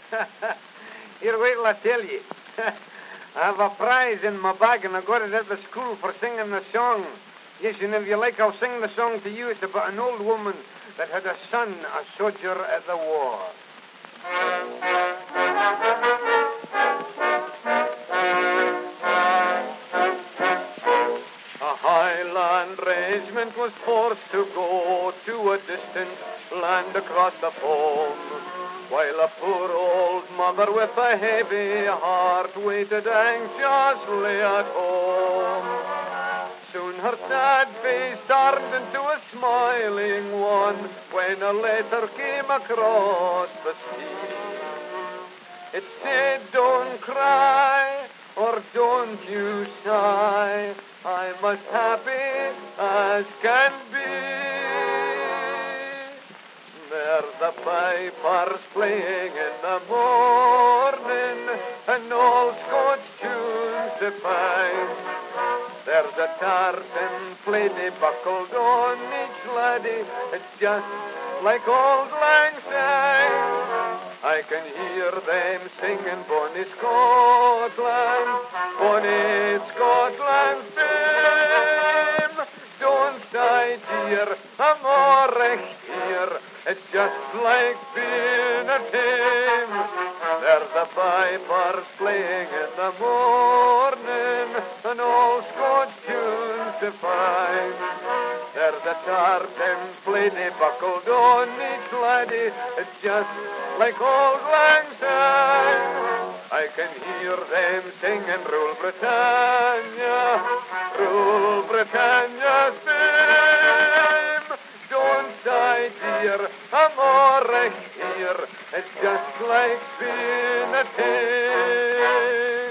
Here, wait till I tell you. I have a prize in my bag, and I got it at the school for singing the song. Yes, and if you like, I'll sing the song to you. It's about an old woman that had a son, a soldier at the war. A Highland regiment was forced to go to a distant land across the foam, while a poor old mother with a heavy heart waited anxiously at home. Soon her sad face turned into a smiling one when a letter came across the sea. It said, "Don't cry, or don't you sigh, I'm as happy as can be. There's the pipers playing in the morning, and all Scotch tunes to find. There's a tartan lady buckled on each laddie, it's just like old lang syne. I can hear them singing Bonnie Scotland, Bonnie Scotland fame. Don't sigh, dear, I'm all recht here, it's just like being at home. There's the pipers playing in the morning, and all Scotch tunes to find. There's a tartan lady buckled on each laddie, it's just like old lang syne. I can hear them singing Rule Britannia, Rule Britannia's fame. Don't sigh, dear, I'm all right here, it's just like being at home.